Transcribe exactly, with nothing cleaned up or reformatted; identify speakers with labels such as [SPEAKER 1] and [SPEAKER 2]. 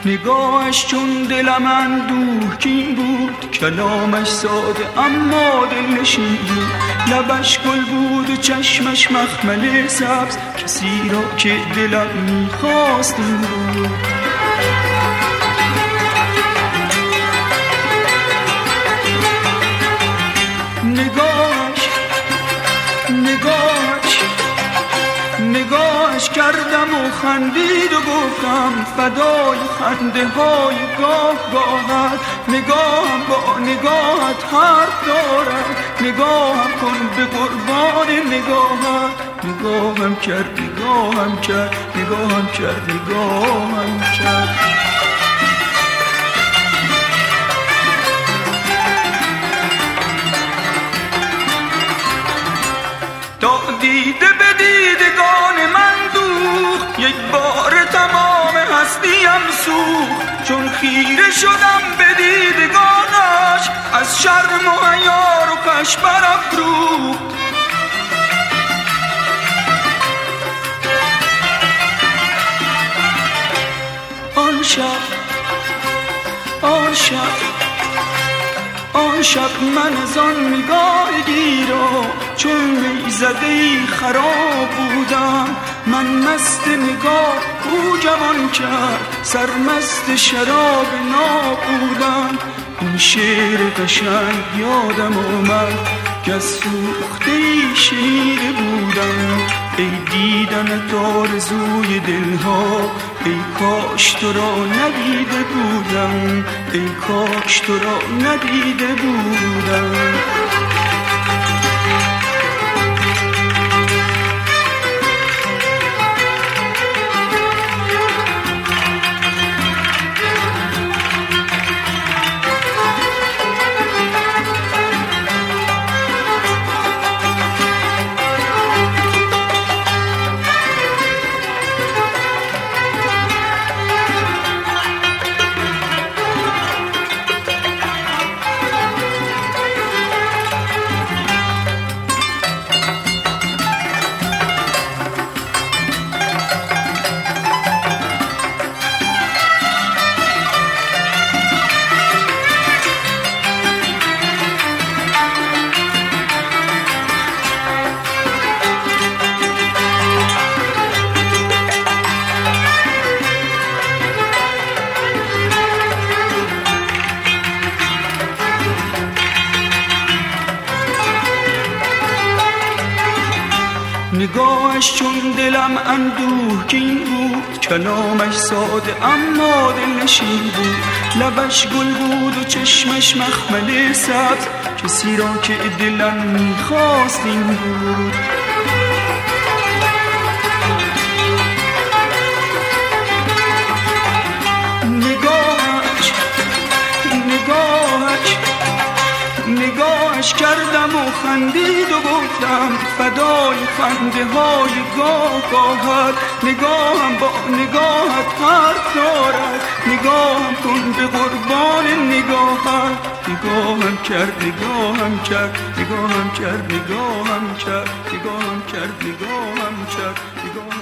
[SPEAKER 1] نگاهش چون دلم اندوهگین بود، کلامش ساده اما دلنشین بود. لبش گل بود و چشمش مخمل سبز، کسی را که دلم میخواست این بود. نگاهش نگاهش نگاهش کردم و خندید و گفتم فدای خنده های گاه گاهت. نگاهم با نگاهت حرف دارد، نگاهم کن به قربان نگاهت. نگاهم کرد نگاهم کرد نگاهم کرد نگاهم کرد. تا دیده به دیدگان من دوخت، یک بار تمام هستیم سوخت. چون خیره شدم به دیدگانش، از شرم و حیا رخش برافروخت. آن شب آن شب آن شب من از آن نگاه گیرا چون می زده‌ای خراب بودم. من مست نگاه او جوان کرد، سرمست شراب ناب بودم. این شعر قشنگ یادم آمد که از سوخته‌ای شنیده بودم. ای دیدنت آرزوی دلها، ای کاش تو را ندیده بودم، ای کاش تو را ندیده بودم. نگاهش چون دلم اندوهگین بود، کلامش ساده اما دلنشین بود. لبش گل بود و چشمش مخمل سبز، کسی را که دلم میخواست این بود. نگاهش نگاهش نگاهش کردم و خندید و گفتم فدای خنده های گاه گاهت. نگاهم با نگاهت حرف دارد، نگاهم کن به قربان نگاهت. نگاهم کرد نگاهم کرد نگاهم کرد نگاهم کرد نگاهم کرد نگاهم کرد نگاهم